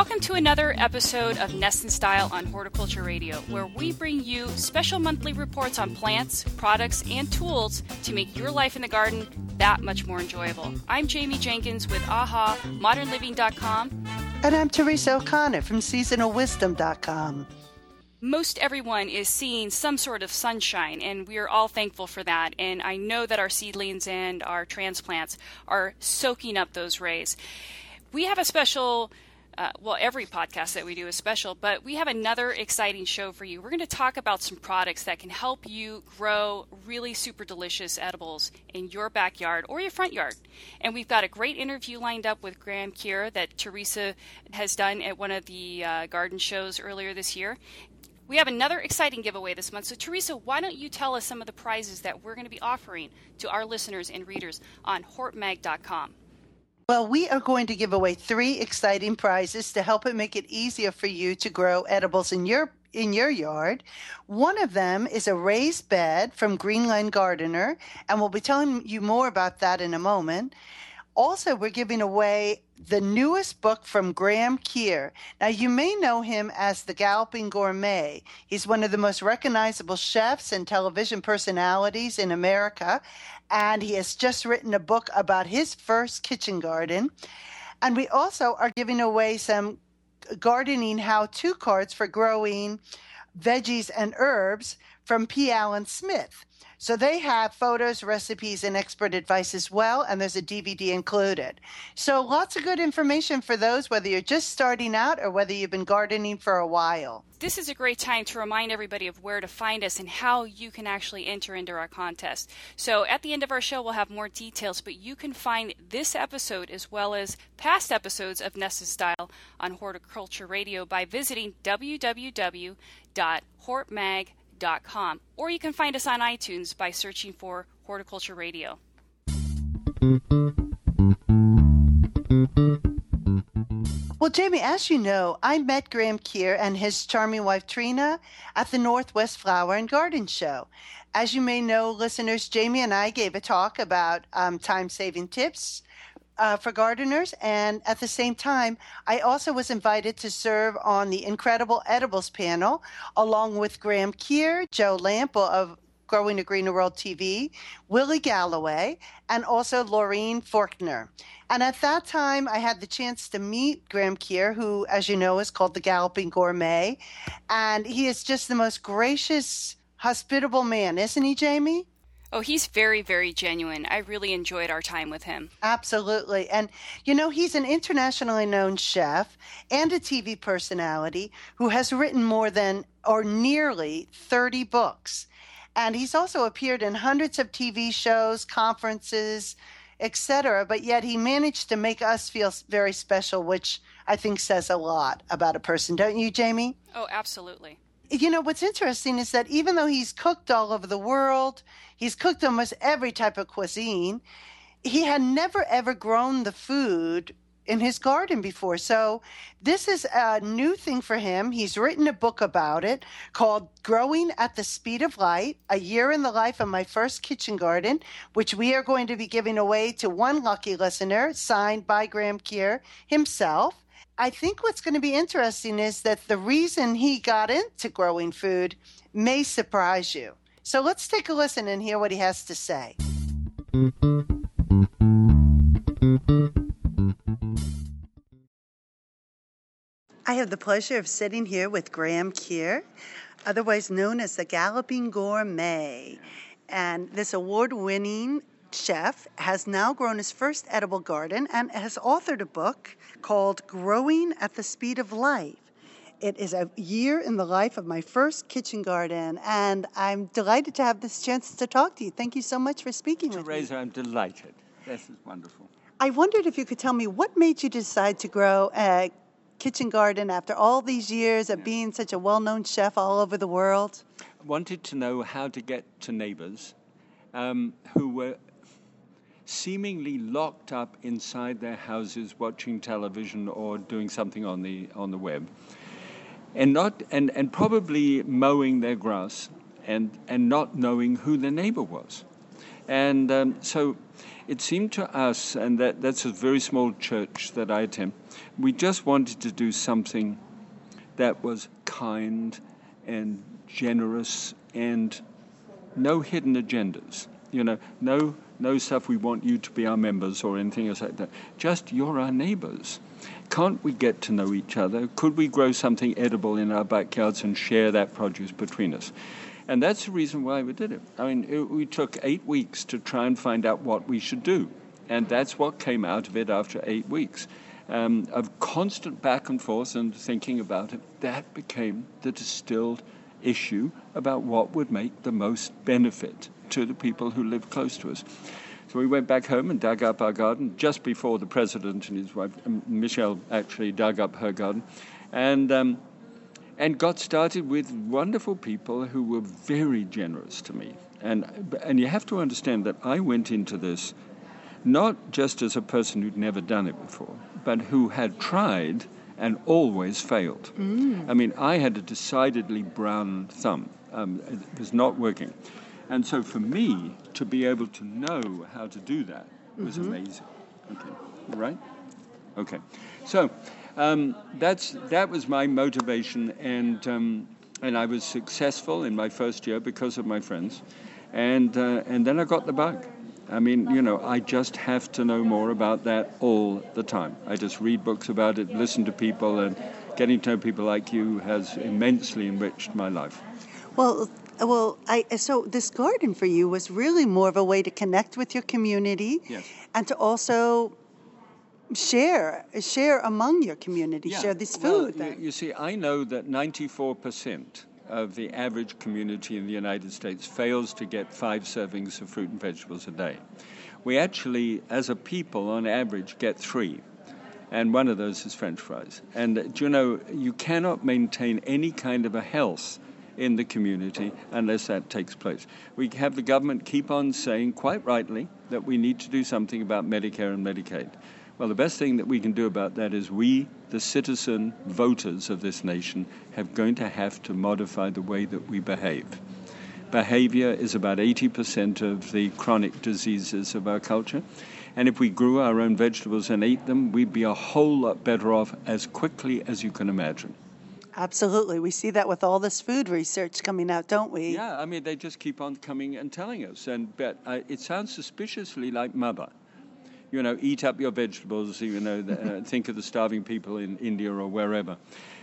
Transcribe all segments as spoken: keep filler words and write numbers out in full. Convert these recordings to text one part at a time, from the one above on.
Welcome to another episode of Nest in Style on Horticulture Radio, where we bring you special monthly reports on plants, products, and tools to make your life in the garden that much more enjoyable. I'm Jamie Jenkins with AHA, modern living dot com. And I'm Teresa O'Connor from seasonal wisdom dot com. Most everyone is seeing some sort of sunshine, and we are all thankful for that. And I know that our seedlings and our transplants are soaking up those rays. We have a special, uh, well, every podcast that we do is special, but we have another exciting show for you. We're going to talk about some products that can help you grow really super delicious edibles in your backyard or your front yard. And we've got a great interview lined up with Graham Keir that Teresa has done at one of the uh, garden shows earlier this year. We have another exciting giveaway this month. So, Teresa, why don't you tell us some of the prizes that we're going to be offering to our listeners and readers on hort mag dot com? Well, we are going to give away three exciting prizes to help it make it easier for you to grow edibles in your in your yard. One of them is a raised bed from Greenland Gardener, and we'll be telling you more about that in a moment. Also, we're giving away the newest book from Graham Keir. Now, you may know him as the Galloping Gourmet. He's one of the most recognizable chefs and television personalities in America, and he has just written a book about his first kitchen garden. And we also are giving away some gardening how-to cards for growing veggies and herbs from P. Allen Smith. So they have photos, recipes, and expert advice as well, and there's a D V D included. So lots of good information for those, whether you're just starting out or whether you've been gardening for a while. This is a great time to remind everybody of where to find us and how you can actually enter into our contest. So at the end of our show, we'll have more details, but you can find this episode as well as past episodes of Nest in Style on Horticulture Radio by visiting w w w dot hort mag dot com. Dot com, or you can find us on iTunes by searching for Horticulture Radio. Well, Jamie, as you know, I met Graham Keir and his charming wife Trina at the Northwest Flower and Garden Show. As you may know, listeners, Jamie and I gave a talk about um, time-saving tips Uh, for gardeners, and at the same time, I also was invited to serve on the Incredible Edibles panel, along with Graham Keir, Joe Lample of Growing a Greener World T V, Willie Galloway, and also Laureen Faulkner. And at that time, I had the chance to meet Graham Keir, who, as you know, is called the Galloping Gourmet, and he is just the most gracious, hospitable man, isn't he, Jamie? Oh, he's very, very genuine. I really enjoyed our time with him. Absolutely. And, you know, he's an internationally known chef and a T V personality who has written more than or nearly thirty books. And he's also appeared in hundreds of T V shows, conferences, et cetera. But yet he managed to make us feel very special, which I think says a lot about a person. Don't you, Jamie? Oh, absolutely. You know, what's interesting is that even though he's cooked all over the world, he's cooked almost every type of cuisine, he had never, ever grown the food in his garden before. So this is a new thing for him. He's written a book about it called Growing at the Speed of Light, A Year in the Life of My First Kitchen Garden, which we are going to be giving away to one lucky listener, signed by Graham Keir himself. I think what's going to be interesting is that the reason he got into growing food may surprise you. So let's take a listen and hear what he has to say. I have the pleasure of sitting here with Graham Keir, otherwise known as the Galloping Gourmet. And this award-winning chef has now grown his first edible garden and has authored a book called Growing at the Speed of Life. It is a year in the life of my first kitchen garden, and I'm delighted to have this chance to talk to you. Thank you so much for speaking Teresa, with me. Teresa, I'm delighted. This is wonderful. I wondered if you could tell me what made you decide to grow a kitchen garden after all these years of yeah. being such a well-known chef all over the world? I wanted to know how to get to neighbors um, who were seemingly locked up inside their houses watching television or doing something on the on the web, and not and, and probably mowing their grass and and not knowing who their neighbor was. And um, so it seemed to us, and that, that's a very small church that I attend, we just wanted to do something that was kind and generous and no hidden agendas. You know, no no stuff we want you to be our members or anything else like that. Just you're our neighbors. Can't we get to know each other? Could we grow something edible in our backyards and share that produce between us? And that's the reason why we did it. I mean, it, we took eight weeks to try and find out what we should do. And that's what came out of it after eight weeks. Um, of constant back and forth and thinking about it, that became the distilled issue about what would make the most benefit to the people who live close to us. So we went back home and dug up our garden just before the president and his wife, Michelle, actually dug up her garden, and um, and got started with wonderful people who were very generous to me. And and you have to understand that I went into this not just as a person who'd never done it before, but who had tried and always failed. Mm. I mean, I had a decidedly brown thumb. Um, it was not working. And so for me, to be able to know how to do that was mm-hmm. amazing. Okay, right? Okay. So um, that's that was my motivation, and um, and I was successful in my first year because of my friends. And uh, and then I got the bug. I mean, you know, I just have to know more about that all the time. I just read books about it, listen to people, and getting to know people like you has immensely enriched my life. Well, well, I so this garden for you was really more of a way to connect with your community, yes. and to also share share among your community, yeah. share this food. Well, you, you see, I know that ninety-four percent of the average community in the United States fails to get five servings of fruit and vegetables a day. We actually, as a people, on average, get three. And one of those is French fries. And, uh, do you know, you cannot maintain any kind of a health in the community unless that takes place. We have the government keep on saying, quite rightly, that we need to do something about Medicare and Medicaid. Well, the best thing that we can do about that is we, the citizen voters of this nation, have going to have to modify the way that we behave. Behavior is about eighty percent of the chronic diseases of our culture. And if we grew our own vegetables and ate them, we'd be a whole lot better off as quickly as you can imagine. Absolutely. We see that with all this food research coming out, don't we? Yeah, I mean, they just keep on coming and telling us. And but uh, it sounds suspiciously like mother. You know, eat up your vegetables, you know, uh, think of the starving people in India or wherever.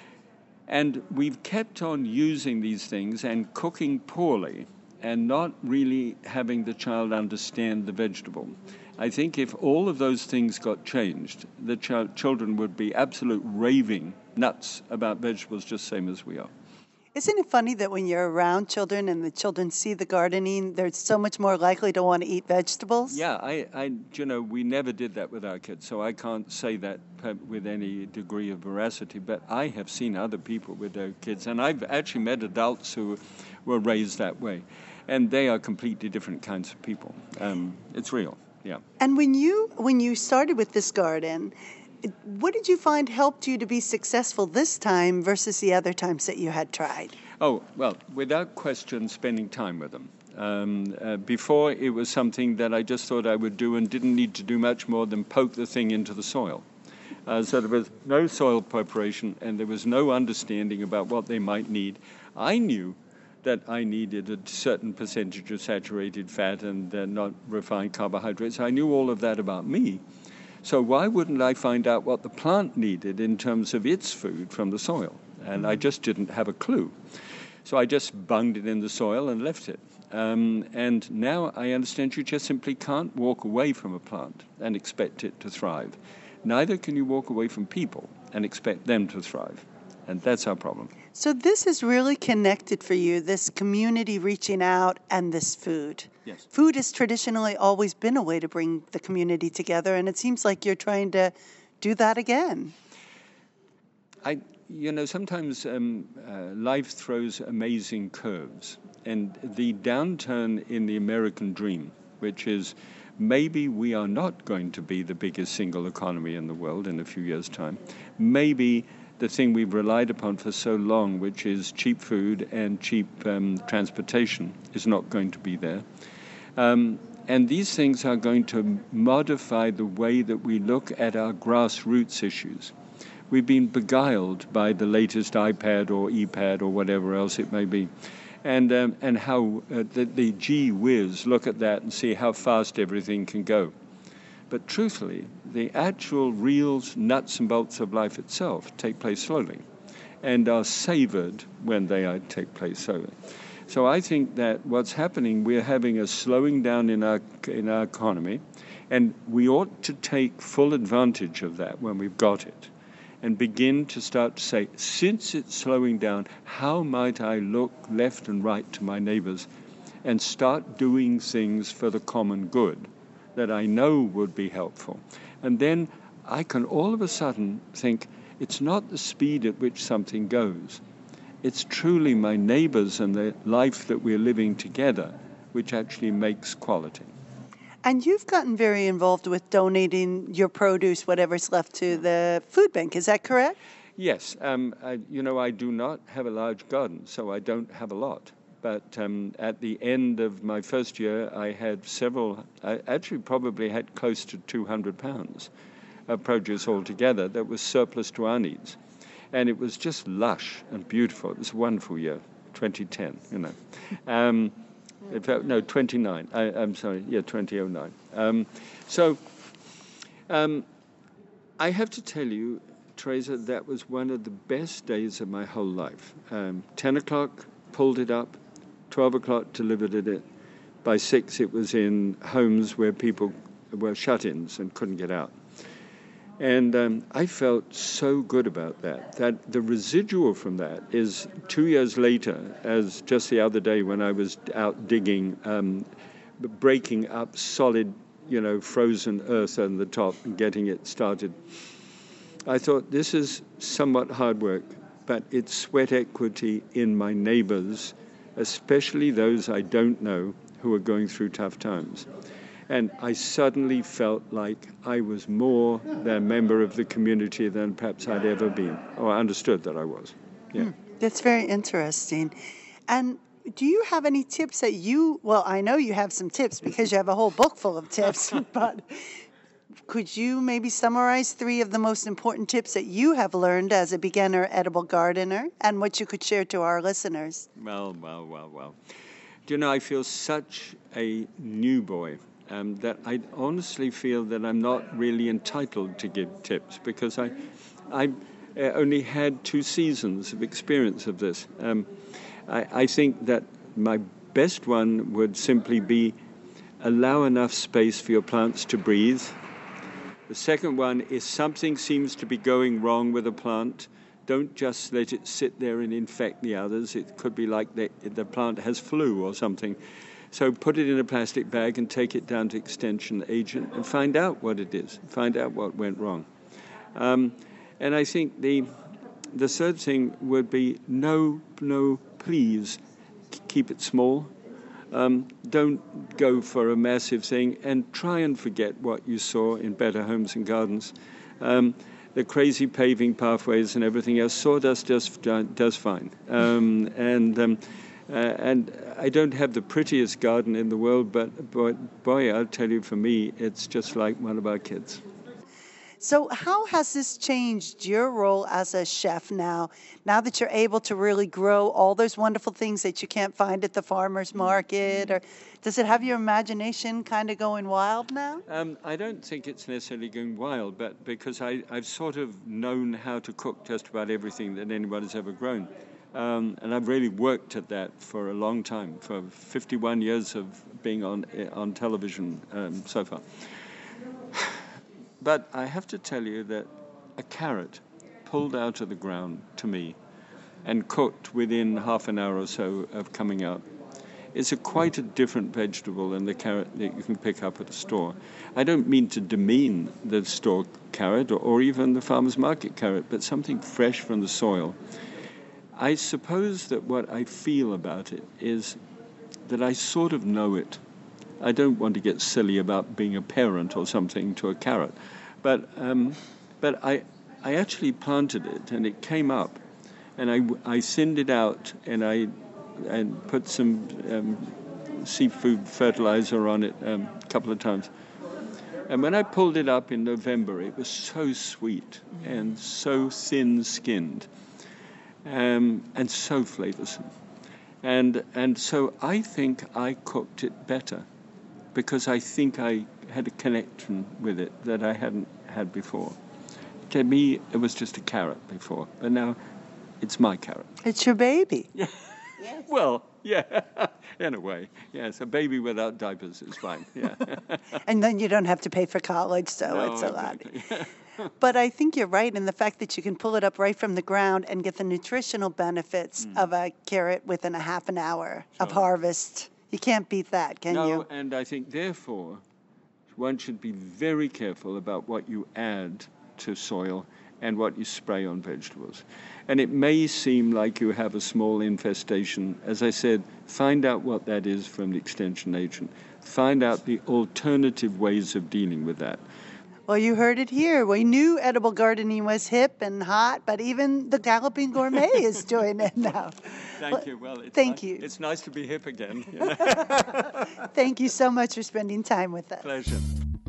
And we've kept on using these things and cooking poorly and not really having the child understand the vegetable. I think if all of those things got changed, the ch- children would be absolute raving nuts about vegetables, just same as we are. Isn't it funny that when you're around children and the children see the gardening, they're so much more likely to want to eat vegetables? Yeah, I, I, you know, we never did that with our kids, so I can't say that with any degree of veracity, but I have seen other people with their kids, and I've actually met adults who were raised that way, and they are completely different kinds of people. Um, it's real, yeah. And when you when you started with this garden, what did you find helped you to be successful this time versus the other times that you had tried? Oh, well, without question, spending time with them. Um, uh, before, it was something that I just thought I would do and didn't need to do much more than poke the thing into the soil. Uh, so there was no soil preparation and there was no understanding about what they might need. I knew that I needed a certain percentage of saturated fat and uh, not refined carbohydrates. I knew all of that about me. So why wouldn't I find out what the plant needed in terms of its food from the soil? And I just didn't have a clue. So I just bunged it in the soil and left it. Um, and now I understand you just simply can't walk away from a plant and expect it to thrive. Neither can you walk away from people and expect them to thrive. And that's our problem. So this is really connected for you, this community reaching out and this food. Yes. Food has traditionally always been a way to bring the community together, and it seems like you're trying to do that again. I, you know, sometimes um, uh, life throws amazing curves. And the downturn in the American dream, which is maybe we are not going to be the biggest single economy in the world in a few years' time. Maybe the thing we've relied upon for so long, which is cheap food and cheap um, transportation, is not going to be there. Um, and these things are going to modify the way that we look at our grassroots issues. We've been beguiled by the latest iPad or iPad or whatever else it may be. And um, and how uh, the, the gee whiz, look at that and see how fast everything can go. But truthfully, the actual real nuts and bolts of life itself take place slowly and are savored when they are, take place slowly. So I think that what's happening, we're having a slowing down in our in our economy, and we ought to take full advantage of that when we've got it, and begin to start to say, since it's slowing down, how might I look left and right to my neighbors and start doing things for the common good that I know would be helpful? And then I can all of a sudden think, it's not the speed at which something goes. It's truly my neighbors and the life that we're living together which actually makes quality. And you've gotten very involved with donating your produce, whatever's left, to the food bank. Is that correct? Yes. Um, I, you know, I do not have a large garden, so I don't have a lot. But um, at the end of my first year, I had several, I actually probably had close to two hundred pounds of produce altogether that was surplus to our needs. And it was just lush and beautiful. It was a wonderful year, twenty ten, you know. Um, in fact, no, twenty-nine. I, I'm sorry, yeah, twenty oh nine. Um, so um, I have to tell you, Teresa, that was one of the best days of my whole life. Um, ten o'clock, pulled it up. twelve o'clock, delivered it. By six, it was in homes where people were shut-ins and couldn't get out. And um, I felt so good about that, that the residual from that is two years later, as just the other day when I was out digging, um, breaking up solid, you know, frozen earth on the top and getting it started. I thought, this is somewhat hard work, but it's sweat equity in my neighbors, especially those I don't know who are going through tough times. And I suddenly felt like I was more a member of the community than perhaps I'd ever been, or I understood that I was. Yeah. Hmm, that's very interesting. And do you have any tips that you, well, I know you have some tips because you have a whole book full of tips, but could you maybe summarize three of the most important tips that you have learned as a beginner edible gardener and what you could share to our listeners? Well, well, well, well. Do you know, I feel such a new boy. Um, that I honestly feel that I'm not really entitled to give tips because I, I only had two seasons of experience of this. Um, I, I think that my best one would simply be allow enough space for your plants to breathe. The second one is something seems to be going wrong with a plant. Don't just let it sit there and infect the others. It could be like the, the plant has flu or something. So put it in a plastic bag and take it down to Extension Agent and find out what it is, find out what went wrong. Um, and I think the the third thing would be no, no, please keep it small. Um, don't go for a massive thing and try and forget what you saw in Better Homes and Gardens. Um, the crazy paving pathways and everything else, sawdust just does fine. Um, and... Um, Uh, and I don't have the prettiest garden in the world, but boy, boy, I'll tell you, for me, it's just like one of our kids. So how has this changed your role as a chef now, now that you're able to really grow all those wonderful things that you can't find at the farmer's market? Or does it have your imagination kind of going wild now? Um, I don't think it's necessarily going wild, but because I, I've sort of known how to cook just about everything that anyone has ever grown. Um, and I've really worked at that for a long time, for fifty-one years of being on on television um, so far. But I have to tell you that a carrot pulled out of the ground to me and cooked within half an hour or so of coming out is a quite a different vegetable than the carrot that you can pick up at a store. I don't mean to demean the store carrot or, or even the farmer's market carrot, but something fresh from the soil. I suppose that what I feel about it is that I sort of know it. I don't want to get silly about being a parent or something to a carrot, but um, but I I actually planted it and it came up, and I, I thinned it out and I and put some um, seafood fertilizer on it um, a couple of times. And when I pulled it up in November, it was so sweet and so thin-skinned um, and so flavorsome. And and so I think I cooked it better because I think I had a connection with it that I hadn't had before. To me, it was just a carrot before, but now it's my carrot. It's your baby. Yeah. Yes. Well, yeah, in a way. Yes, a baby without diapers is fine. Yeah. And then you don't have to pay for college, so No, it's a lot. exactly. But I think you're right in the fact that you can pull it up right from the ground and get the nutritional benefits Mm. of a carrot within a half an hour of Sure. harvest. You can't beat that, can No, you? and I think therefore one should be very careful about what you add to soil and what you spray on vegetables. And it may seem like you have a small infestation. As I said, find out what that is from the extension agent. Find out the alternative ways of dealing with that. Well, you heard it here. We knew edible gardening was hip and hot, but even the Galloping Gourmet is doing it now. Thank you. Well, it's thank ni- you. It's nice to be hip again. Thank you so much for spending time with us. Pleasure.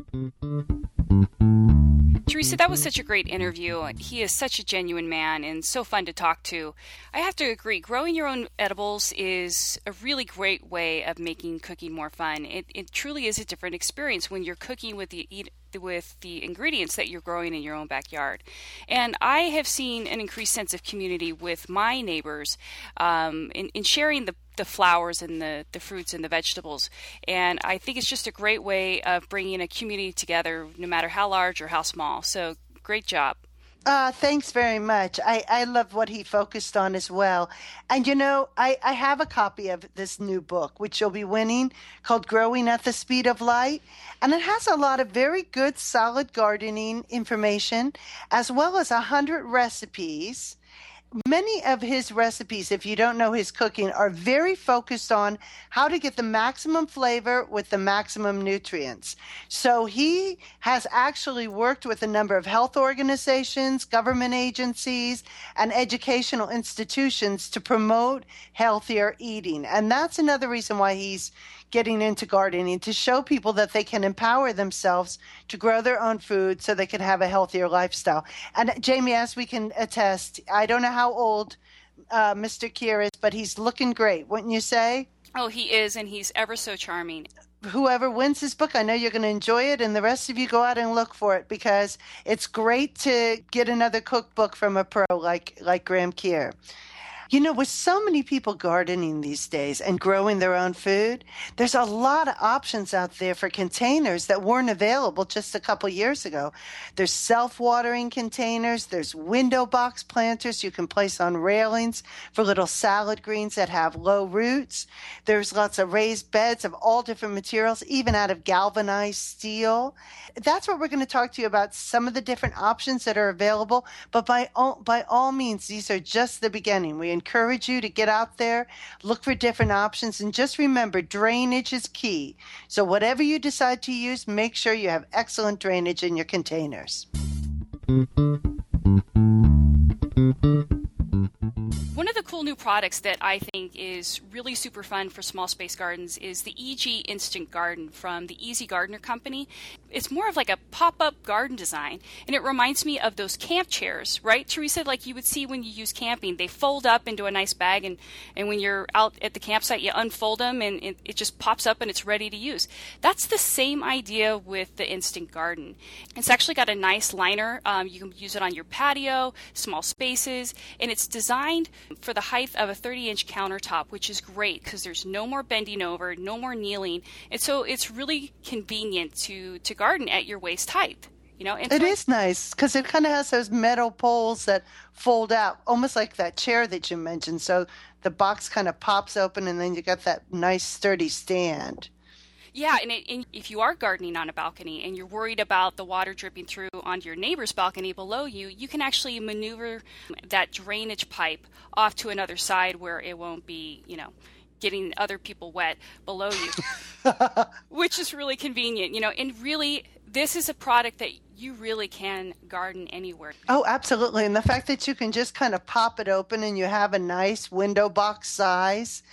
Teresa, that was such a great interview. He is such a genuine man and so fun to talk to. I have to agree, growing your own edibles is a really great way of making cooking more fun. It, it truly is a different experience when you're cooking with the eat, with the ingredients that you're growing in your own backyard. And I have seen an increased sense of community with my neighbors um, in, in sharing the the flowers and the, the fruits and the vegetables. And I think it's just a great way of bringing a community together, no matter how large or how small. So great job. Uh, thanks very much. I, I love what he focused on as well. And, you know, I, I have a copy of this new book, which you'll be winning, called Growing at the Speed of Light. And it has a lot of very good, solid gardening information, as well as one hundred recipes. Many of his recipes, if you don't know his cooking, are very focused on how to get the maximum flavor with the maximum nutrients. So he has actually worked with a number of health organizations, government agencies, and educational institutions to promote healthier eating. And that's another reason why he's getting into gardening, to show people that they can empower themselves to grow their own food so they can have a healthier lifestyle. And Jamie, as we can attest, I don't know how old uh, Mister Kier is, but he's looking great, wouldn't you say? Oh, he is, and he's ever so charming. Whoever wins this book, I know you're going to enjoy it, and the rest of you go out and look for it, because it's great to get another cookbook from a pro like, like Graham Kier. You know, with so many people gardening these days and growing their own food, there's a lot of options out there for containers that weren't available just a couple years ago. There's self-watering containers. There's window box planters you can place on railings for little salad greens that have low roots. There's lots of raised beds of all different materials, even out of galvanized steel. That's what we're going to talk to you about, some of the different options that are available. But by all, by all means, these are just the beginning. We encourage you to get out there, look for different options, and just remember, drainage is key. So whatever you decide to use, make sure you have excellent drainage in your containers. One of the cool new products that I think is really super fun for small space gardens is the E G Instant Garden from the Easy Gardener Company. It's more of like a pop-up garden design, and it reminds me of those camp chairs, right, Teresa, like you would see when you use camping. They fold up into a nice bag, and, and when you're out at the campsite, you unfold them, and it, it just pops up, and it's ready to use. That's the same idea with the Instant Garden. It's actually got a nice liner. Um, you can use it on your patio, small spaces, and it's designed for the height of a thirty-inch countertop, which is great because there's no more bending over, no more kneeling, and so it's really convenient to, to garden at your waist height. You know, and It so is nice because it kind of has those metal poles that fold out, almost like that chair that you mentioned. So the box kind of pops open, and then you got that nice sturdy stand. Yeah, and, it, and if you are gardening on a balcony and you're worried about the water dripping through onto your neighbor's balcony below you, you can actually maneuver that drainage pipe off to another side where it won't be, you know, getting other people wet below you, which is really convenient, you know, and really this is a product that you really can garden anywhere. Oh, absolutely. And the fact that you can just kind of pop it open and you have a nice window box size,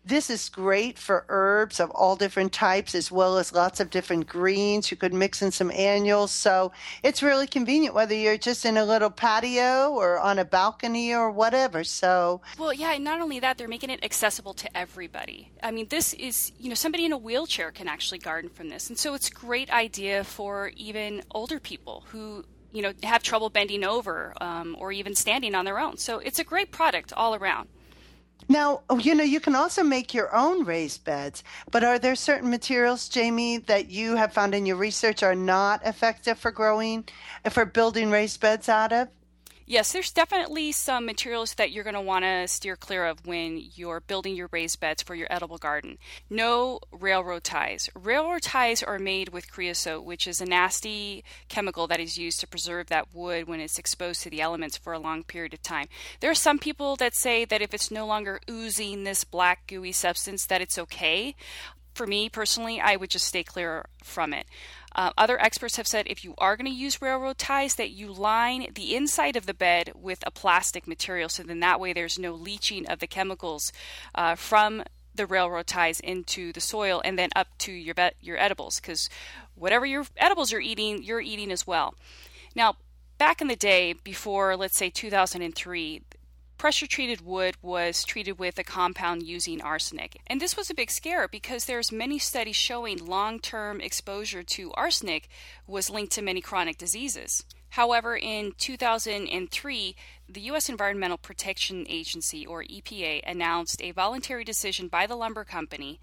This is great for herbs of all different types, as well as lots of different greens. You could mix in some annuals. So it's really convenient, whether you're just in a little patio or on a balcony or whatever. So, well, yeah, and not only that, they're making it accessible to everybody. I mean, this is, you know, somebody in a wheelchair can actually garden from this. And so it's a great idea for even older people who, you know, have trouble bending over um, or even standing on their own. So it's a great product all around. Now, you know, you can also make your own raised beds, but are there certain materials, Jamie, that you have found in your research are not effective for growing, for building raised beds out of? Yes, there's definitely some materials that you're going to want to steer clear of when you're building your raised beds for your edible garden. No railroad ties. Railroad ties are made with creosote, which is a nasty chemical that is used to preserve that wood when it's exposed to the elements for a long period of time. There are some people that say that if it's no longer oozing this black gooey substance, that it's okay. For me personally, I would just stay clear from it. Uh, other experts have said if you are going to use railroad ties, that you line the inside of the bed with a plastic material, so then that way there's no leaching of the chemicals uh, from the railroad ties into the soil and then up to your be- your edibles, because whatever your edibles you're eating, you're eating as well. Now, back in the day, before, let's say, two thousand three, pressure-treated wood was treated with a compound using arsenic. And this was a big scare because there's many studies showing long-term exposure to arsenic was linked to many chronic diseases. However, in two thousand three, the U S Environmental Protection Agency, or E P A, announced a voluntary decision by the lumber company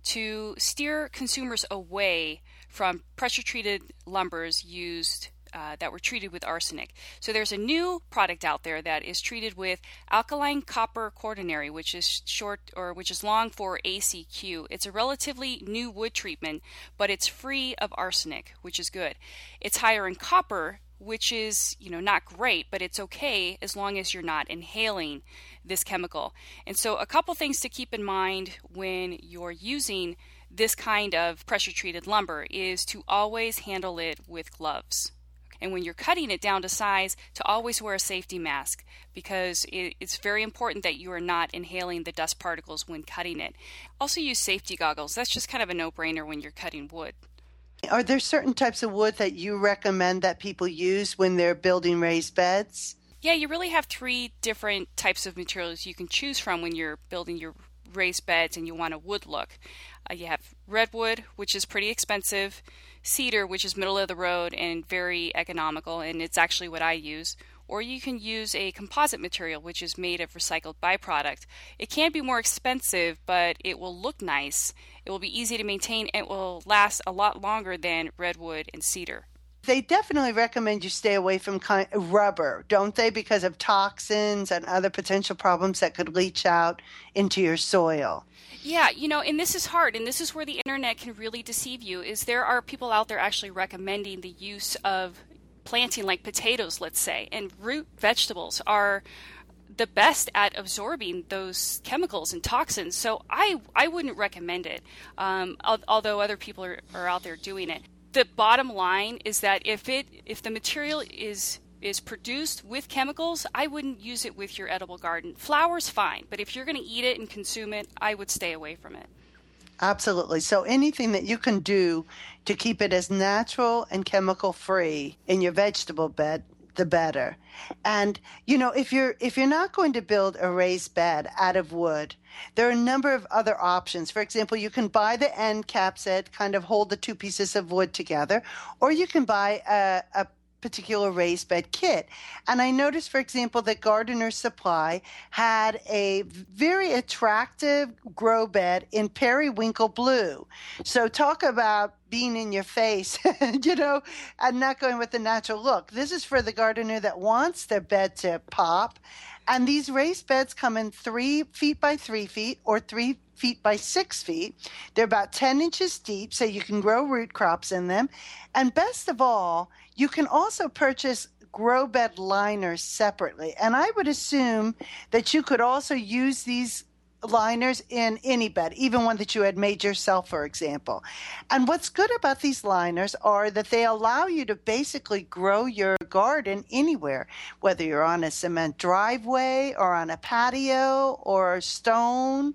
to steer consumers away from pressure-treated lumbers used Uh, that were treated with arsenic. So there's a new product out there that is treated with alkaline copper quaternary, which is short or which is long for A C Q. It's a relatively new wood treatment, but it's free of arsenic, which is good. It's higher in copper, which is, you know, not great, but it's okay as long as you're not inhaling this chemical. And so a couple things to keep in mind when you're using this kind of pressure-treated lumber is to always handle it with gloves. And when you're cutting it down to size, to always wear a safety mask, because it, it's very important that you are not inhaling the dust particles when cutting it. Also use safety goggles. That's just kind of a no-brainer when you're cutting wood. Are there certain types of wood that you recommend that people use when they're building raised beds? Yeah, you really have three different types of materials you can choose from when you're building your raised beds and you want a wood look. Uh, you have redwood, which is pretty expensive, cedar, which is middle of the road and very economical, and it's actually what I use. Or you can use a composite material, which is made of recycled byproduct. It can be more expensive, but it will look nice. It will be easy to maintain, and it will last a lot longer than redwood and cedar. They definitely recommend you stay away from kind of rubber, don't they? Because of toxins and other potential problems that could leach out into your soil. Yeah, you know, and this is hard, and this is where the internet can really deceive you, is there are people out there actually recommending the use of planting like potatoes, let's say, and root vegetables are the best at absorbing those chemicals and toxins. So I, I wouldn't recommend it, um, al- although other people are, are out there doing it. The bottom line is that if it if the material is is produced with chemicals, I wouldn't use it with your edible garden. Flour's fine, but if you're going to eat it and consume it, I would stay away from it. Absolutely. So anything that you can do to keep it as natural and chemical free in your vegetable bed, the better. And you know, if you're if you're not going to build a raised bed out of wood, there are a number of other options. For example, you can buy the end caps that kind of hold the two pieces of wood together, or you can buy a, a particular raised bed kit. And I noticed, for example, that Gardener's Supply had a very attractive grow bed in periwinkle blue. So talk about being in your face, you know, and not going with the natural look. This is for the gardener that wants their bed to pop. And these raised beds come in three feet by three feet or three feet by six feet. They're about ten inches deep, so you can grow root crops in them. And best of all, you can also purchase grow bed liners separately. And I would assume that you could also use these liners in any bed, even one that you had made yourself, for example. And what's good about these liners are that they allow you to basically grow your garden anywhere, whether you're on a cement driveway or on a patio or stone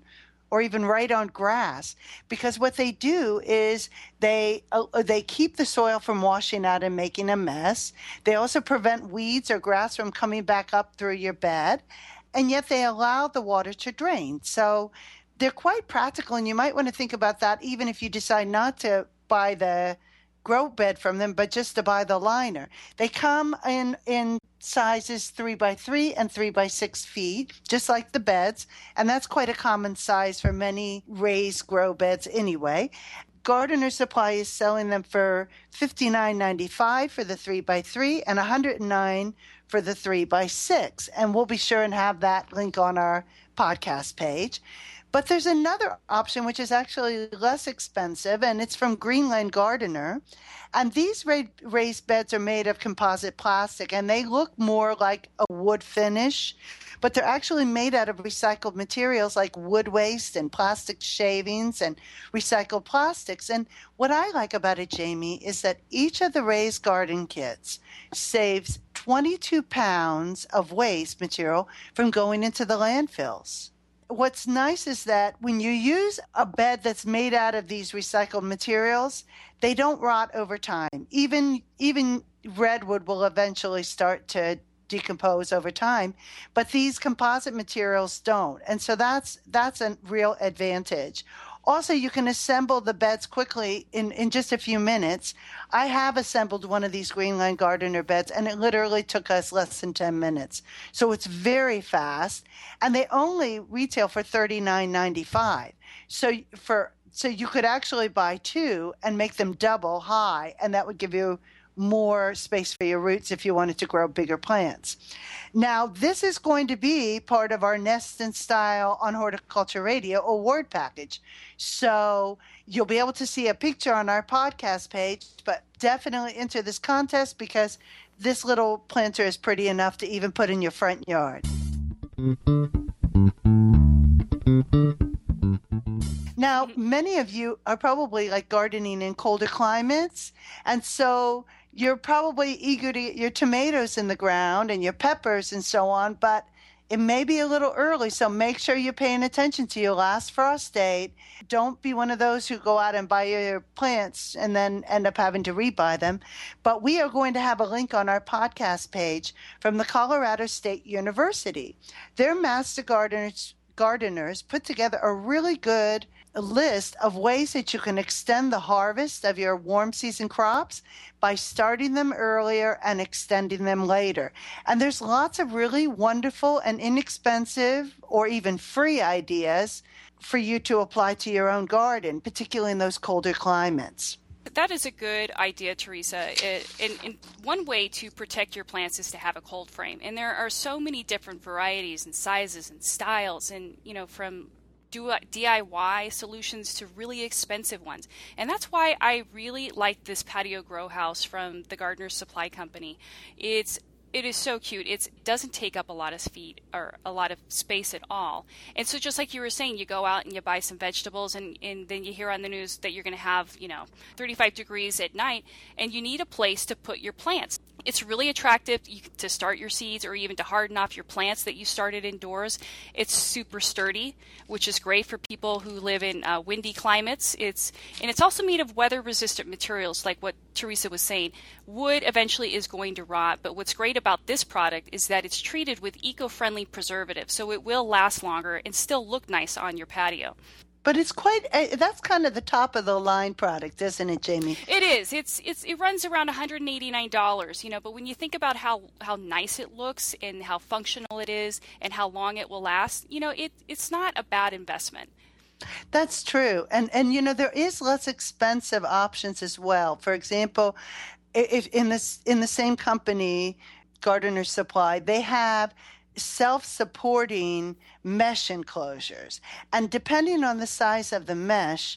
or even right on grass, because what they do is they uh, they keep the soil from washing out and making a mess. They also prevent weeds or grass from coming back up through your bed, and yet they allow the water to drain. So they're quite practical, and you might want to think about that even if you decide not to buy the grow bed from them, but just to buy the liner. They come in in sizes three by three and three by six feet, just like the beds, and that's quite a common size for many raised grow beds anyway. Gardener Supply is selling them for fifty-nine ninety-five for the three by three and one hundred nine for the three by six, and we'll be sure and have that link on our podcast page. But there's another option which is actually less expensive, and it's from Greenland Gardener. And these ra- raised beds are made of composite plastic, and they look more like a wood finish, but they're actually made out of recycled materials like wood waste and plastic shavings and recycled plastics. And what I like about it, Jamie, is that each of the raised garden kits saves twenty-two pounds of waste material from going into the landfills. What's nice is that when you use a bed that's made out of these recycled materials, they don't rot over time. Even even redwood will eventually start to decompose over time, but these composite materials don't. And so that's that's a real advantage. Also, you can assemble the beds quickly in, in just a few minutes. I have assembled one of these Greenland Gardener beds, and it literally took us less than ten minutes. So it's very fast, and they only retail for thirty-nine ninety-five. So for so you could actually buy two and make them double high, and that would give you more space for your roots if you wanted to grow bigger plants. Now, this is going to be part of our Nest in Style on Horticulture Radio award package. So you'll be able to see a picture on our podcast page, but definitely enter this contest because this little planter is pretty enough to even put in your front yard. Now, many of you are probably like gardening in colder climates, and so you're probably eager to get your tomatoes in the ground and your peppers and so on, but it may be a little early, so make sure you're paying attention to your last frost date. Don't be one of those who go out and buy your plants and then end up having to rebuy them. But we are going to have a link on our podcast page from the Colorado State University. Their master gardeners, gardeners put together a really good list of ways that you can extend the harvest of your warm season crops by starting them earlier and extending them later. And there's lots of really wonderful and inexpensive or even free ideas for you to apply to your own garden, particularly in those colder climates. That is a good idea, Teresa. It, and, and one way to protect your plants is to have a cold frame. And there are so many different varieties and sizes and styles, and, you know, from D I Y solutions to really expensive ones. And that's why I really like this patio grow house from the Gardener Supply Company. It's It is so cute. It doesn't take up a lot of feet or a lot of space at all. And so just like you were saying, you go out and you buy some vegetables, and, and then you hear on the news that you're going to have, you know, thirty-five degrees at night, and you need a place to put your plants. It's really attractive to start your seeds or even to harden off your plants that you started indoors. It's super sturdy, which is great for people who live in uh, windy climates. It's and it's also made of weather-resistant materials, like what Teresa was saying. Wood eventually is going to rot, but what's great about this product is that it's treated with eco-friendly preservatives, so it will last longer and still look nice on your patio. But it's quite, uh, that's kind of the top of the line product, isn't it, Jamie? It is. It's it's it runs around one hundred eighty-nine dollars, you know, but when you think about how, how nice it looks and how functional it is and how long it will last, you know, it it's not a bad investment. That's true. And, and you know, there is less expensive options as well. For example, if in this in the same company, Gardener Supply, they have self-supporting mesh enclosures. And depending on the size of the mesh,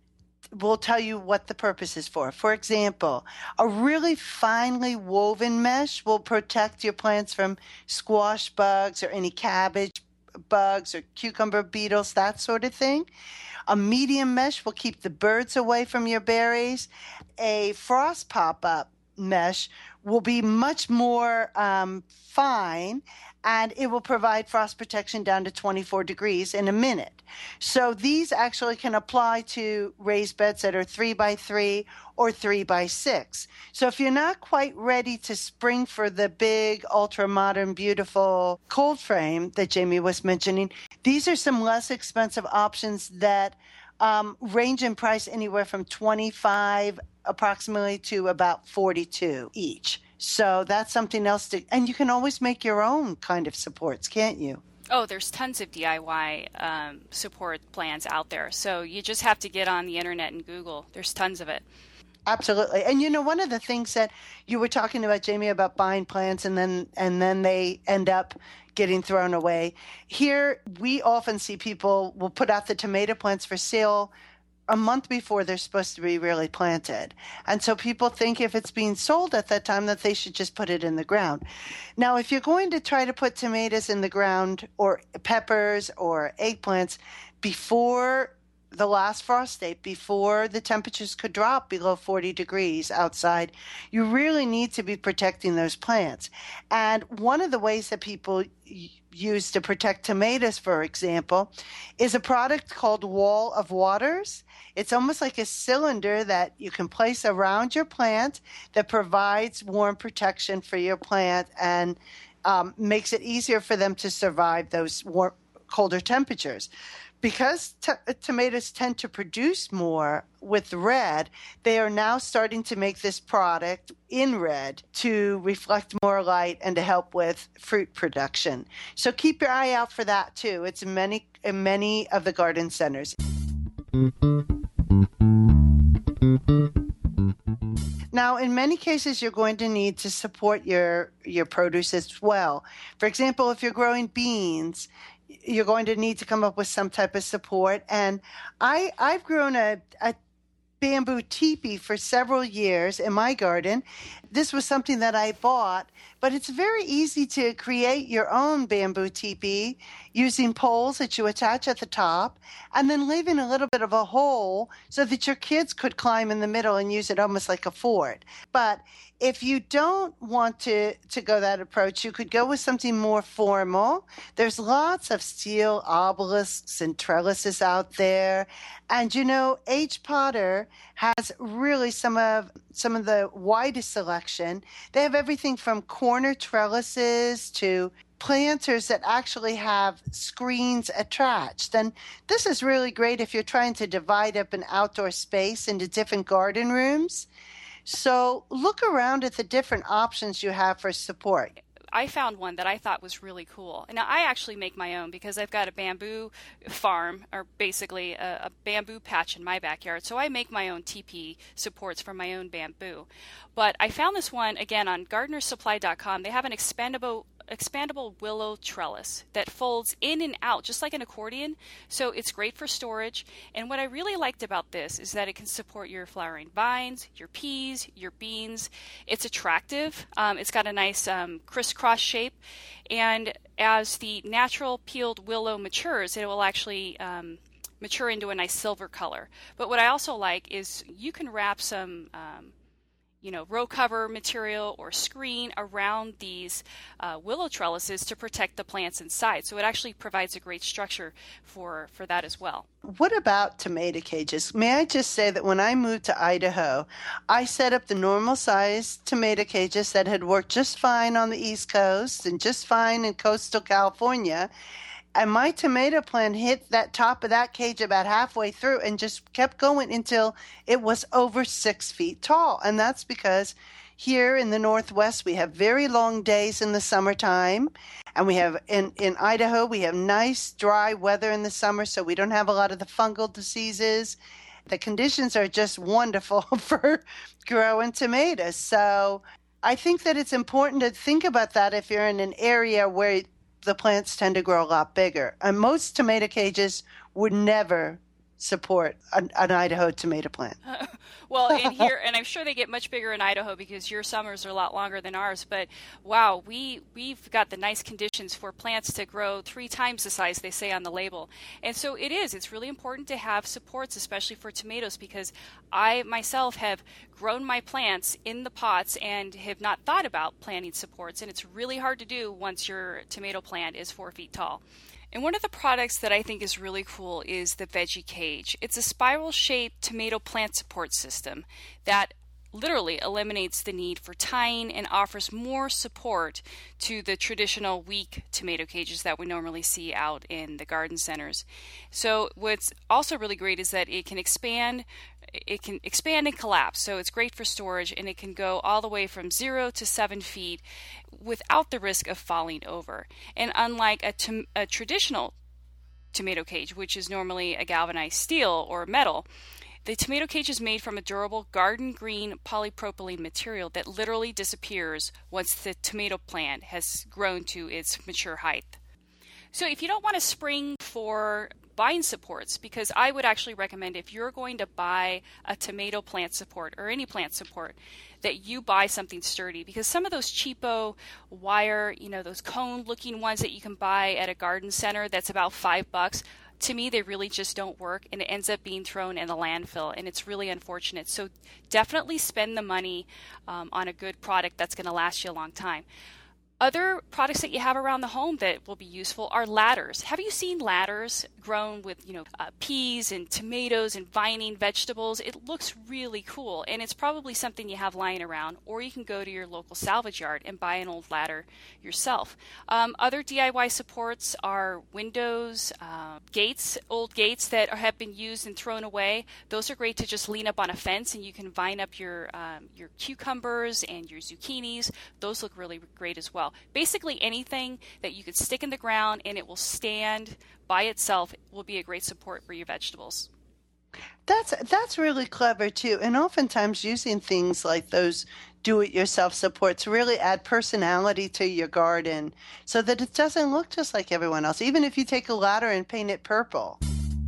will tell you what the purpose is for. For example, a really finely woven mesh will protect your plants from squash bugs or any cabbage bugs or cucumber beetles, that sort of thing. A medium mesh will keep the birds away from your berries. A frost pop-up mesh will be much more um, fine, and it will provide frost protection down to twenty-four degrees in a minute. So these actually can apply to raised beds that are three by three or three by six. So if you're not quite ready to spring for the big, ultra-modern, beautiful cold frame that Jamie was mentioning, these are some less expensive options that um, range in price anywhere from twenty-five approximately to about forty-two each. So that's something else to, and you can always make your own kind of supports, can't you? Oh, there's tons of D I Y um, support plans out there. So you just have to get on the internet and Google. There's tons of it. Absolutely. And you know, one of the things that you were talking about, Jamie, about buying plants and then and then they end up getting thrown away. Here, we often see people will put out the tomato plants for sale a month before they're supposed to be really planted. And so people think if it's being sold at that time that they should just put it in the ground. Now, if you're going to try to put tomatoes in the ground or peppers or eggplants before the last frost date, before the temperatures could drop below forty degrees outside, you really need to be protecting those plants. And one of the ways that people use to protect tomatoes, for example, is a product called Wall of Waters. It's almost like a cylinder that you can place around your plant that provides warm protection for your plant and um, makes it easier for them to survive those warm, colder temperatures. Because t- tomatoes tend to produce more with red, they are now starting to make this product in red to reflect more light and to help with fruit production. So keep your eye out for that too. It's in many, in many of the garden centers. Now, in many cases, you're going to need to support your, your produce as well. For example, if you're growing beans, you're going to need to come up with some type of support. And I, I've grown a, a bamboo teepee for several years in my garden. This was something that I bought, but it's very easy to create your own bamboo teepee using poles that you attach at the top and then leaving a little bit of a hole so that your kids could climb in the middle and use it almost like a fort. But if you don't want to, to go that approach, you could go with something more formal. There's lots of steel obelisks and trellises out there. And, you know, H. Potter has really some of some of the widest selection. They have everything from corner trellises to planters that actually have screens attached. And this is really great if you're trying to divide up an outdoor space into different garden rooms. So look around at the different options you have for support. I found one that I thought was really cool. Now, I actually make my own because I've got a bamboo farm, or basically a, a bamboo patch in my backyard. So I make my own teepee supports from my own bamboo. But I found this one, again, on gardener supply dot com. They have an expandable expandable willow trellis that folds in and out just like an accordion, so it's great for storage. And what I really liked about this is that it can support your flowering vines, your peas, your beans. It's attractive. Um, it's got a nice um, crisscross shape, and as the natural peeled willow matures, it will actually um, mature into a nice silver color. But what I also like is you can wrap some um, you know, row cover material or screen around these uh, willow trellises to protect the plants inside. So it actually provides a great structure for, for that as well. What about tomato cages? May I just say that when I moved to Idaho, I set up the normal size tomato cages that had worked just fine on the East Coast and just fine in coastal California. And my tomato plant hit that top of that cage about halfway through and just kept going until it was over six feet tall. And that's because here in the Northwest, we have very long days in the summertime. And we have in, in Idaho, we have nice dry weather in the summer, so we don't have a lot of the fungal diseases. The conditions are just wonderful for growing tomatoes. So I think that it's important to think about that if you're in an area where the plants tend to grow a lot bigger. And most tomato cages would never support an, an Idaho tomato plant. Well, in here, and I'm sure they get much bigger in Idaho because your summers are a lot longer than ours. But wow, we we've got the nice conditions for plants to grow three times the size they say on the label. And so it is. It's really important to have supports, especially for tomatoes, because I myself have grown my plants in the pots and have not thought about planting supports. And it's really hard to do once your tomato plant is four feet tall. And one of the products that I think is really cool is the Veggie Cage. It's a spiral-shaped tomato plant support system that literally eliminates the need for tying and offers more support to the traditional weak tomato cages that we normally see out in the garden centers. So what's also really great is that it can expand It can expand and collapse, so it's great for storage, and it can go all the way from zero to seven feet without the risk of falling over. And unlike a, to- a traditional tomato cage, which is normally a galvanized steel or metal, the tomato cage is made from a durable garden green polypropylene material that literally disappears once the tomato plant has grown to its mature height. So if you don't want to spring for buying supports, because I would actually recommend if you're going to buy a tomato plant support or any plant support, that you buy something sturdy, because some of those cheapo wire, you know, those cone looking ones that you can buy at a garden center that's about five bucks, to me, they really just don't work, and it ends up being thrown in the landfill, and it's really unfortunate. So definitely spend the money um, on a good product that's going to last you a long time. Other products that you have around the home that will be useful are ladders. Have you seen ladders grown with, you know, uh, peas and tomatoes and vining vegetables? It looks really cool, and it's probably something you have lying around, or you can go to your local salvage yard and buy an old ladder yourself. Um, other D I Y supports are windows, uh, gates, old gates that are, have been used and thrown away. Those are great to just lean up on a fence, and you can vine up your um, your cucumbers and your zucchinis. Those look really great as well. Basically anything that you could stick in the ground and it will stand by itself will be a great support for your vegetables. That's that's really clever too. And oftentimes using things like those do-it-yourself supports really add personality to your garden so that it doesn't look just like everyone else, even if you take a ladder and paint it purple.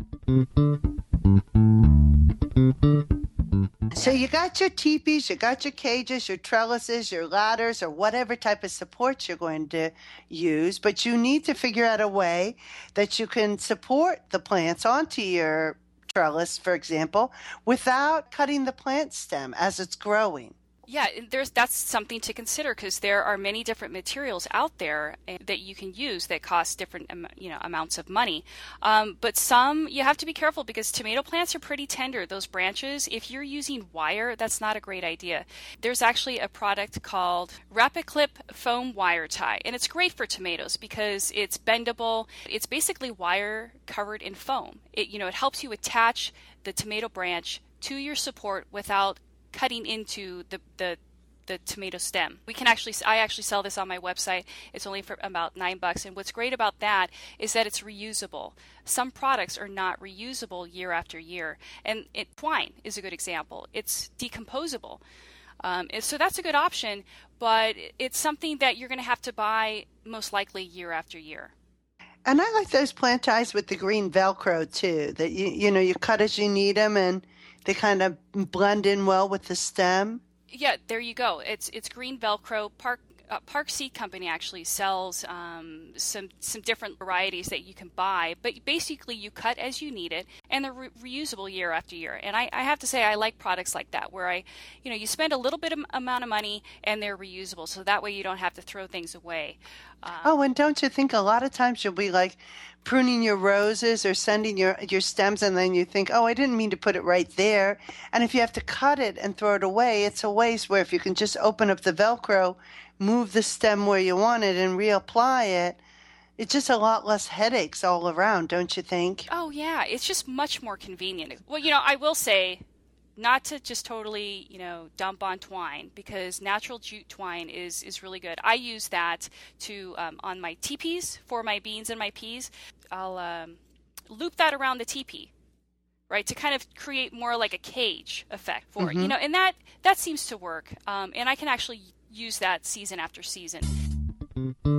So you got your teepees, you got your cages, your trellises, your ladders, or whatever type of supports you're going to use, but you need to figure out a way that you can support the plants onto your trellis, for example, without cutting the plant stem as it's growing. Yeah, there's that's something to consider, because there are many different materials out there that you can use that cost different you know amounts of money. Um, but some you have to be careful, because tomato plants are pretty tender. Those branches, if you're using wire, that's not a great idea. There's actually a product called Rapid Clip Foam Wire Tie, and it's great for tomatoes because it's bendable. It's basically wire covered in foam. It you know it helps you attach the tomato branch to your support without cutting into the, the the tomato stem. We can actually, I actually sell this on my website. It's only for about nine bucks. And what's great about that is that it's reusable. Some products are not reusable year after year. And it, twine is a good example. It's decomposable. Um, so that's a good option, but it's something that you're going to have to buy most likely year after year. And I like those plant ties with the green Velcro too, that you, you know, you cut as you need them and they kind of blend in well with the stem. Yeah, there you go. It's it's green Velcro. Park uh, Park Seed Company actually sells um, some some different varieties that you can buy. But basically, you cut as you need it, and they're re- reusable year after year. And I, I have to say, I like products like that, where I, you know, you spend a little bit of amount of money and they're reusable, so that way you don't have to throw things away. Um, oh, and don't you think a lot of times you'll be like pruning your roses or sending your, your stems, and then you think, oh, I didn't mean to put it right there. And if you have to cut it and throw it away, it's a waste, where if you can just open up the Velcro, move the stem where you want it, and reapply it, it's just a lot less headaches all around, don't you think? Oh, yeah. It's just much more convenient. Well, you know, I will say, not to just totally, you know, dump on twine, because natural jute twine is, is really good. I use that to um, on my teepees for my beans and my peas. I'll um, loop that around the teepee, right, to kind of create more like a cage effect for mm-hmm. it, you know, and that that seems to work. Um, and I can actually use that season after season.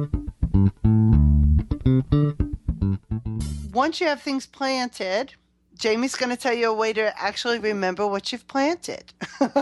Once you have things planted, Jamie's going to tell you a way to actually remember what you've planted.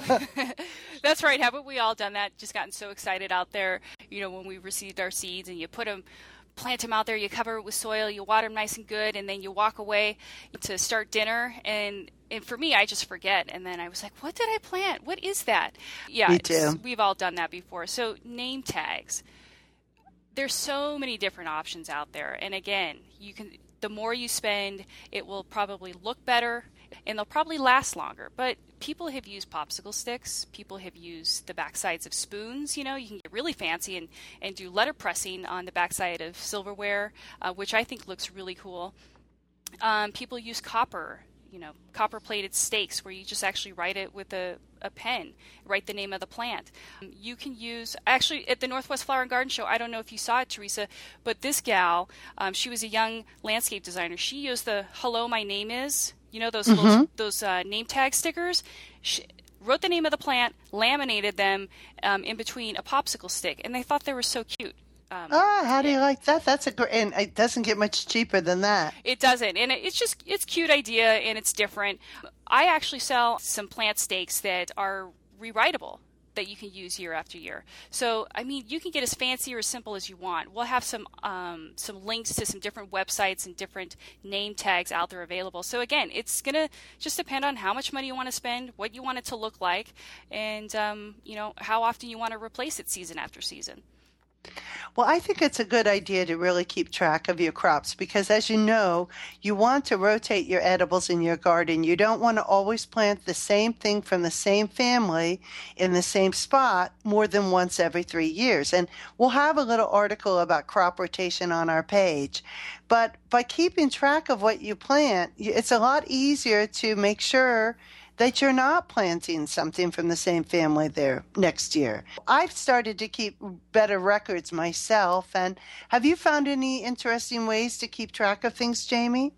That's right. Haven't we all done that? Just gotten so excited out there, you know, when we received our seeds and you put them, plant them out there, you cover it with soil, you water them nice and good, and then you walk away to start dinner. And, and for me, I just forget. And then I was like, what did I plant? What is that? Yeah, Me too. We've all done that before. So name tags. There's so many different options out there. And again, you can, the more you spend, it will probably look better and they'll probably last longer. But people have used popsicle sticks. People have used the backsides of spoons. You know, you can get really fancy and, and do letter pressing on the backside of silverware, uh, which I think looks really cool. Um, people use copper, you know, copper-plated stakes where you just actually write it with a, a pen, write the name of the plant. Um, you can use, actually, at the Northwest Flower and Garden Show, I don't know if you saw it, Teresa, but this gal, um, she was a young landscape designer. She used the "Hello, my name is," you know, those mm-hmm. those, those uh, name tag stickers. She wrote the name of the plant, laminated them um, in between a popsicle stick, and they thought they were so cute. Um, oh, how do you like that? That's a great, and it doesn't get much cheaper than that. It doesn't, and it's just, it's a cute idea, and it's different. I actually sell some plant stakes that are rewritable that you can use year after year. So, I mean, you can get as fancy or as simple as you want. We'll have some um, some links to some different websites and different name tags out there available. So, again, it's going to just depend on how much money you want to spend, what you want it to look like, and, um, you know, how often you want to replace it season after season. Well, I think it's a good idea to really keep track of your crops because, as you know, you want to rotate your edibles in your garden. You don't want to always plant the same thing from the same family in the same spot more than once every three years. And we'll have a little article about crop rotation on our page. But by keeping track of what you plant, it's a lot easier to make sure that you're not planting something from the same family there next year. I've started to keep better records myself. And have you found any interesting ways to keep track of things, Jamie?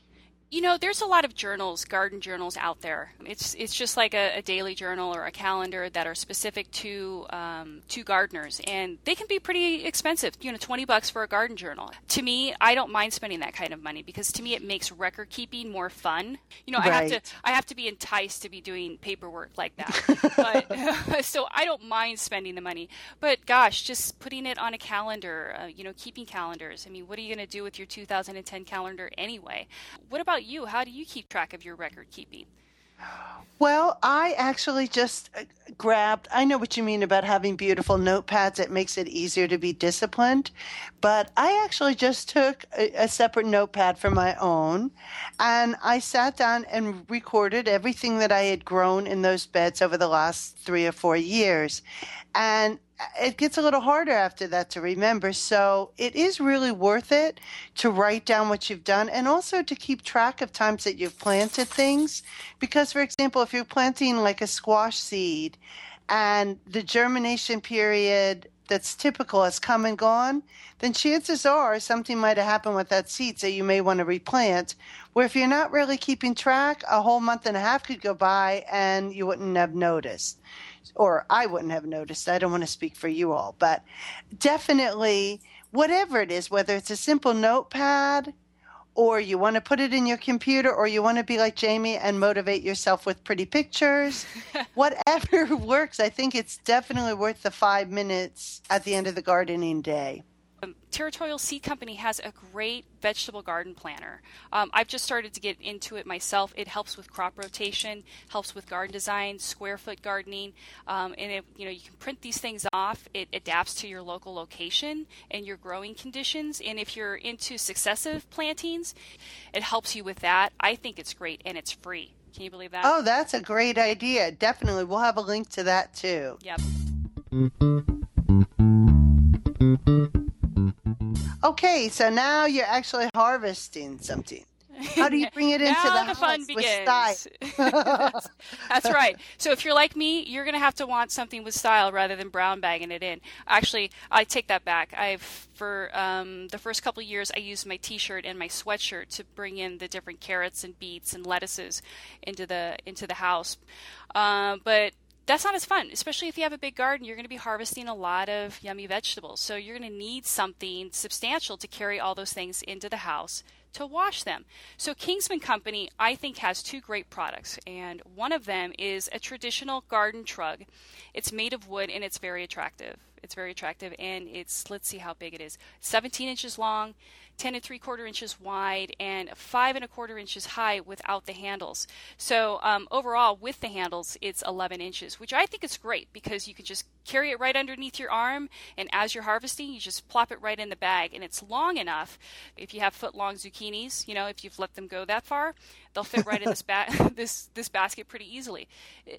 You know, there's a lot of journals, garden journals out there. It's it's just like a, a daily journal or a calendar that are specific to um, to gardeners, and they can be pretty expensive. You know, twenty bucks for a garden journal. To me, I don't mind spending that kind of money because to me it makes record keeping more fun. You know, I Right. have to I have to be enticed to be doing paperwork like that. But so I don't mind spending the money. But gosh, just putting it on a calendar, uh, you know, keeping calendars. I mean, what are you going to do with your two thousand ten calendar anyway? What about you? How do you keep track of your record keeping? Well, I actually just uh, grabbed, I know what you mean about having beautiful notepads. It makes it easier to be disciplined. But I actually just took a, a separate notepad for my own, and I sat down and recorded everything that I had grown in those beds over the last three or four years. And it gets a little harder after that to remember. So it is really worth it to write down what you've done and also to keep track of times that you've planted things. Because, for example, if you're planting like a squash seed and the germination period that's typical has come and gone, then chances are something might have happened with that seed, so you may want to replant. Where if you're not really keeping track, a whole month and a half could go by and you wouldn't have noticed. Or I wouldn't have noticed. I don't want to speak for you all. But definitely, whatever it is, whether it's a simple notepad or you want to put it in your computer or you want to be like Jamie and motivate yourself with pretty pictures, whatever works, I think it's definitely worth the five minutes at the end of the gardening day. Um, Territorial Seed Company has a great vegetable garden planner. Um, I've just started to get into it myself. It helps with crop rotation, helps with garden design, square foot gardening, um, and it, you know, you can print these things off. It adapts to your local location and your growing conditions. And if you're into successive plantings, it helps you with that. I think it's great, and it's free. Can you believe that? Oh, that's a great idea. Definitely. We'll have a link to that too. Yep. Okay, so now you're actually harvesting something. How do you bring it into now the, the house fun with begins. style? that's, that's right. So if you're like me, you're going to have to want something with style rather than brown bagging it in. Actually, I take that back. I've for um, the first couple of years, I used my T-shirt and my sweatshirt to bring in the different carrots and beets and lettuces into the into the house. Uh, but that's not as fun, especially if you have a big garden. You're going to be harvesting a lot of yummy vegetables. So you're going to need something substantial to carry all those things into the house to wash them. So Kingsman Company, I think, has two great products, and one of them is a traditional garden trug. It's made of wood, and it's very attractive. It's very attractive, and it's, let's see how big it is, seventeen inches long, ten and three quarter inches wide, and five and a quarter inches high without the handles. So um, overall, with the handles, it's eleven inches, which I think is great because you can just carry it right underneath your arm, and as you're harvesting, you just plop it right in the bag, and it's long enough. If you have foot-long zucchinis, you know, if you've let them go that far, they'll fit right in this ba- this this basket pretty easily.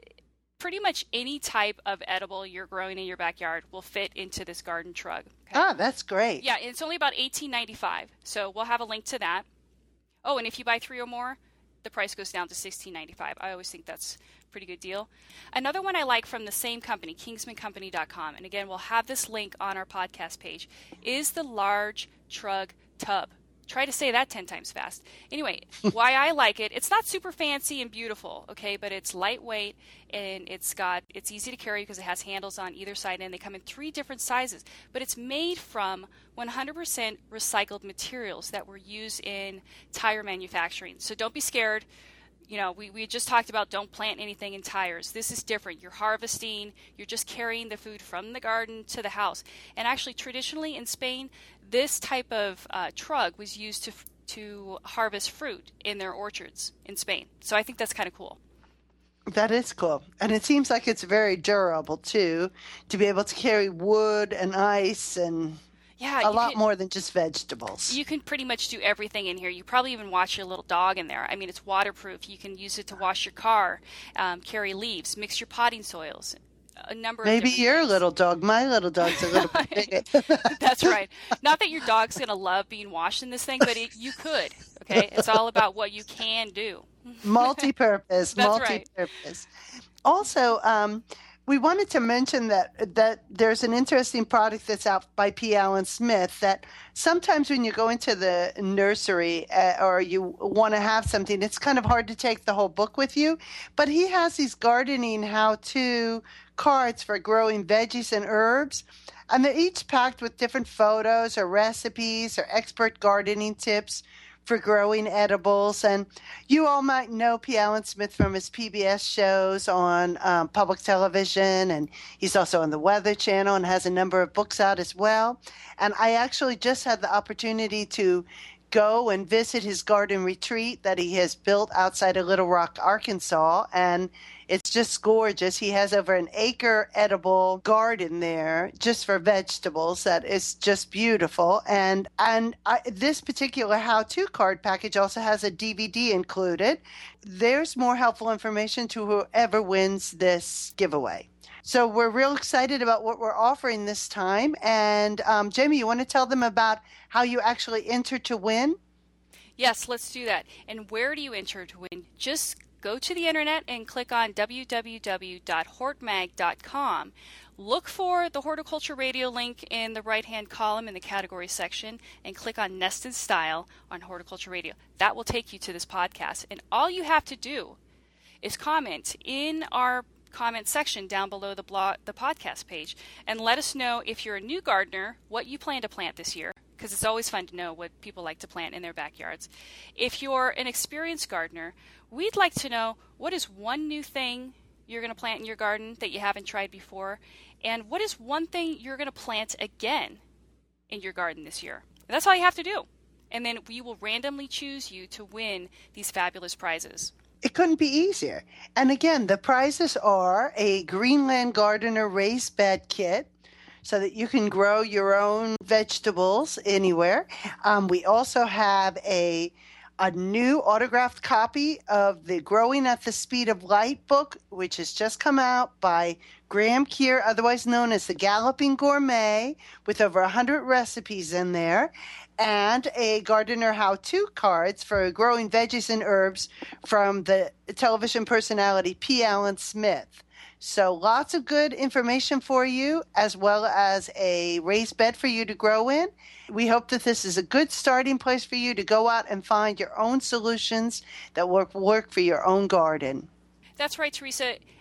Pretty much any type of edible you're growing in your backyard will fit into this garden trug. Okay? Ah, that's great. Yeah, it's only about eighteen ninety-five. So we'll have a link to that. Oh, and if you buy three or more, the price goes down to sixteen ninety-five. I always think that's a pretty good deal. Another one I like from the same company, kingsman company dot com, and again, we'll have this link on our podcast page, is the large trug tub. Try to say that ten times fast. Anyway, why I like it, it's not super fancy and beautiful, okay, but it's lightweight, and it's got, it's easy to carry because it has handles on either side, and they come in three different sizes, but it's made from one hundred percent recycled materials that were used in tire manufacturing. So don't be scared. You know, we, we just talked about don't plant anything in tires. This is different. You're harvesting, you're just carrying the food from the garden to the house. And actually, traditionally in Spain, this type of uh, trug was used to to harvest fruit in their orchards in Spain. So I think that's kind of cool. That is cool. And it seems like it's very durable, too, to be able to carry wood and ice and yeah, a lot can, more than just vegetables. You can pretty much do everything in here. You probably even wash your little dog in there. I mean, it's waterproof. You can use it to wash your car, um, carry leaves, mix your potting soils. A number Maybe of your things. little dog. My little dog's a little bit bigger. That's right. Not that your dog's going to love being washed in this thing, but it, you could. Okay, it's all about what you can do. Multi-purpose. That's multi-purpose. Right. Also, um, we wanted to mention that that there's an interesting product that's out by P. Allen Smith that sometimes when you go into the nursery uh, or you want to have something, it's kind of hard to take the whole book with you. But he has these gardening how-to cards for growing veggies and herbs. And they're each packed with different photos or recipes or expert gardening tips for growing edibles. And you all might know P. Allen Smith from his P B S shows on um, public television, and he's also on the Weather Channel and has a number of books out as well. And I actually just had the opportunity to go and visit his garden retreat that he has built outside of Little Rock, Arkansas, and it's just gorgeous. He has over an acre edible garden there just for vegetables that is just beautiful. And and I, this particular how-to card package also has a D V D included. There's more helpful information to whoever wins this giveaway. So we're real excited about what we're offering this time. And um, Jamie, you want to tell them about how you actually enter to win? Yes, let's do that. And where do you enter to win? Just go to the internet and click on w w w dot hort mag dot com. Look for the Horticulture Radio link in the right-hand column in the category section and click on Nested Style on Horticulture Radio. That will take you to this podcast. And all you have to do is comment in our comment section down below the blog, the podcast page, and let us know if you're a new gardener, what you plan to plant this year, because it's always fun to know what people like to plant in their backyards. If you're an experienced gardener, we'd like to know what is one new thing you're going to plant in your garden that you haven't tried before, and what is one thing you're going to plant again in your garden this year. And that's all you have to do. And then we will randomly choose you to win these fabulous prizes. It couldn't be easier. And again, the prizes are a Greenland Gardener raised bed kit so that you can grow your own vegetables anywhere. Um, we also have a a new autographed copy of the Growing at the Speed of Light book, which has just come out by Graham Keir, otherwise known as the Galloping Gourmet, with over one hundred recipes in there, and a gardener how-to cards for growing veggies and herbs from the television personality P. Allen Smith. So lots of good information for you, as well as a raised bed for you to grow in. We hope that this is a good starting place for you to go out and find your own solutions that work work for your own garden. That's right, Teresa.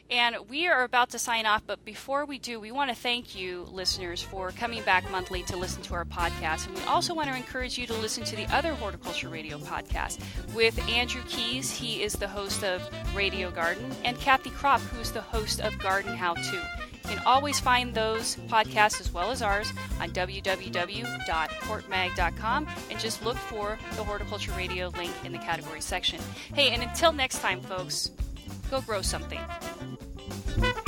And we are about to sign off, but before we do, we want to thank you, listeners, for coming back monthly to listen to our podcast. And we also want to encourage you to listen to the other Horticulture Radio podcast with Andrew Keys. He is the host of Radio Garden, and Kathy Kropp, who's the host of Garden How To. You can always find those podcasts as well as ours on w w w dot hortmag dot com and just look for the Horticulture Radio link in the category section. Hey, and until next time, folks, go grow something.